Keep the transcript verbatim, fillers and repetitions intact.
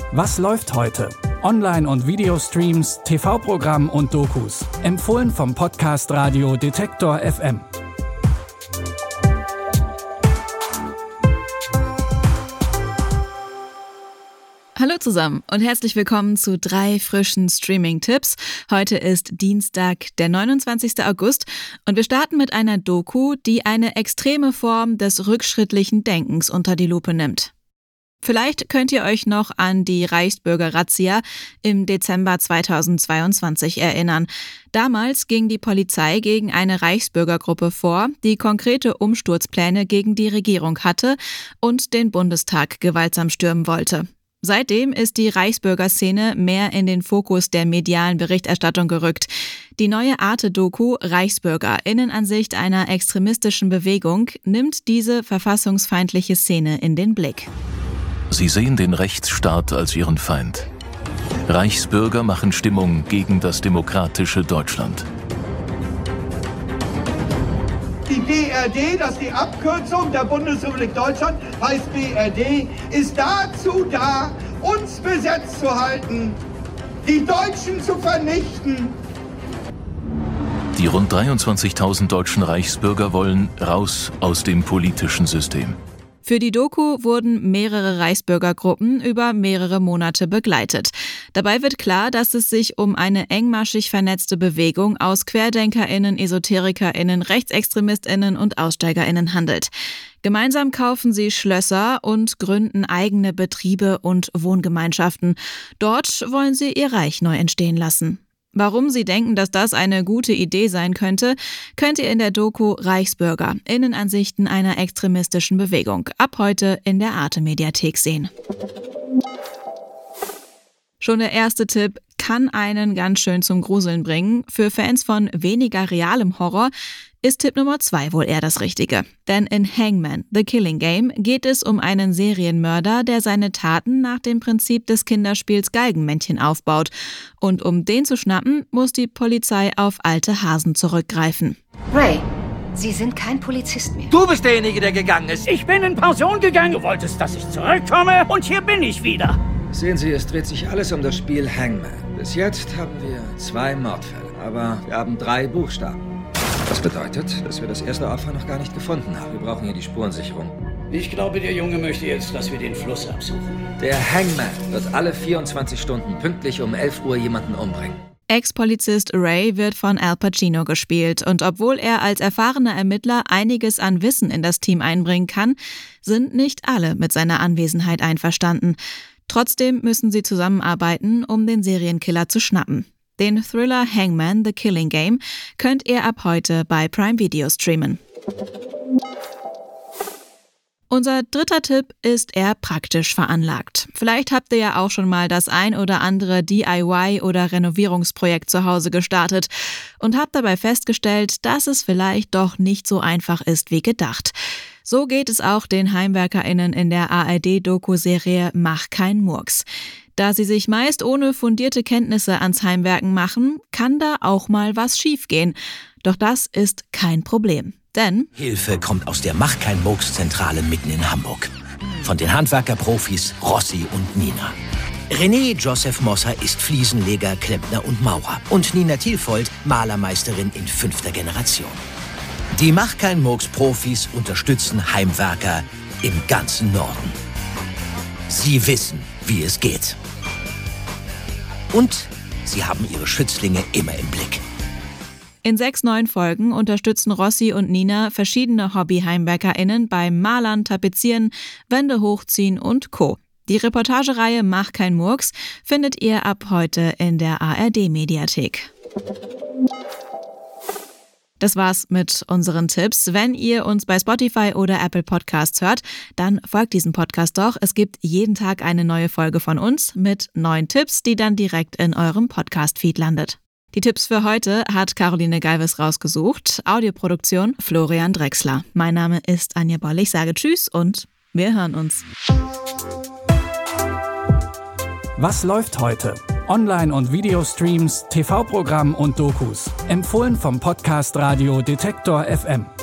Was läuft heute? Online- und Videostreams, T V-Programm und Dokus. Empfohlen vom Podcast Radio Detektor F M. Hallo zusammen und herzlich willkommen zu drei frischen Streaming-Tipps. Heute ist Dienstag, der neunundzwanzigster August und wir starten mit einer Doku, die eine extreme Form des rückschrittlichen Denkens unter die Lupe nimmt. Vielleicht könnt ihr euch noch an die Reichsbürger-Razzia im Dezember zweitausendzweiundzwanzig erinnern. Damals ging die Polizei gegen eine Reichsbürgergruppe vor, die konkrete Umsturzpläne gegen die Regierung hatte und den Bundestag gewaltsam stürmen wollte. Seitdem ist die Reichsbürgerszene mehr in den Fokus der medialen Berichterstattung gerückt. Die neue Arte-Doku Reichsbürger, Innenansicht einer extremistischen Bewegung, nimmt diese verfassungsfeindliche Szene in den Blick. Sie sehen den Rechtsstaat als ihren Feind. Reichsbürger machen Stimmung gegen das demokratische Deutschland. Die B R D, das ist die Abkürzung der Bundesrepublik Deutschland, heißt B R D, ist dazu da, uns besetzt zu halten, die Deutschen zu vernichten. Die rund dreiundzwanzigtausend deutschen Reichsbürger wollen raus aus dem politischen System. Für die Doku wurden mehrere Reichsbürgergruppen über mehrere Monate begleitet. Dabei wird klar, dass es sich um eine engmaschig vernetzte Bewegung aus QuerdenkerInnen, EsoterikerInnen, RechtsextremistInnen und AussteigerInnen handelt. Gemeinsam kaufen sie Schlösser und gründen eigene Betriebe und Wohngemeinschaften. Dort wollen sie ihr Reich neu entstehen lassen. Warum sie denken, dass das eine gute Idee sein könnte, könnt ihr in der Doku Reichsbürger, Innenansichten einer extremistischen Bewegung ab heute in der Arte-Mediathek sehen. Schon der erste Tipp kann einen ganz schön zum Gruseln bringen. Für Fans von weniger realem Horror ist Tipp Nummer zwei wohl eher das Richtige. Denn in Hangman, The Killing Game, geht es um einen Serienmörder, der seine Taten nach dem Prinzip des Kinderspiels Geigenmännchen aufbaut. Und um den zu schnappen, muss die Polizei auf alte Hasen zurückgreifen. Ray, Sie sind kein Polizist mehr. Du bist derjenige, der gegangen ist. Ich bin in Pension gegangen. Du wolltest, dass ich zurückkomme und hier bin ich wieder. Sehen Sie, es dreht sich alles um das Spiel Hangman. Bis jetzt haben wir zwei Mordfälle, aber wir haben drei Buchstaben. Das bedeutet, dass wir das erste Opfer noch gar nicht gefunden haben. Wir brauchen hier die Spurensicherung. Ich glaube, der Junge möchte jetzt, dass wir den Fluss absuchen. Der Hangman wird alle vierundzwanzig Stunden pünktlich um elf Uhr jemanden umbringen. Ex-Polizist Ray wird von Al Pacino gespielt und obwohl er als erfahrener Ermittler einiges an Wissen in das Team einbringen kann, sind nicht alle mit seiner Anwesenheit einverstanden. Trotzdem müssen sie zusammenarbeiten, um den Serienkiller zu schnappen. Den Thriller Hangman, The Killing Game könnt ihr ab heute bei Prime Video streamen. Unser dritter Tipp ist eher praktisch veranlagt. Vielleicht habt ihr ja auch schon mal das ein oder andere D I Y- oder Renovierungsprojekt zu Hause gestartet und habt dabei festgestellt, dass es vielleicht doch nicht so einfach ist wie gedacht. So geht es auch den HeimwerkerInnen in der A R D-Doku-Serie Mach kein Murks. Da sie sich meist ohne fundierte Kenntnisse ans Heimwerken machen, kann da auch mal was schiefgehen. Doch das ist kein Problem. Denn Hilfe kommt aus der Mach kein Murks-Zentrale mitten in Hamburg. Von den Handwerkerprofis Rossi und Nina. René Joseph Mosser ist Fliesenleger, Klempner und Maurer. Und Nina Thielfold, Malermeisterin in fünfter Generation. Die Mach kein Murks-Profis unterstützen Heimwerker im ganzen Norden. Sie wissen, wie es geht. Und sie haben ihre Schützlinge immer im Blick. In sechs neuen Folgen unterstützen Rossi und Nina verschiedene Hobby-HeimwerkerInnen beim Malern, Tapezieren, Wände hochziehen und Co. Die Reportagereihe Mach kein Murks findet ihr ab heute in der A R D-Mediathek. Das war's mit unseren Tipps. Wenn ihr uns bei Spotify oder Apple Podcasts hört, dann folgt diesem Podcast doch. Es gibt jeden Tag eine neue Folge von uns mit neuen Tipps, die dann direkt in eurem Podcast-Feed landet. Die Tipps für heute hat Caroline Galvis rausgesucht. Audioproduktion Florian Drexler. Mein Name ist Anja Boll. Ich sage Tschüss und wir hören uns. Was läuft heute? Online- und Videostreams, T V-Programm und Dokus. Empfohlen vom Podcast Radio Detektor F M.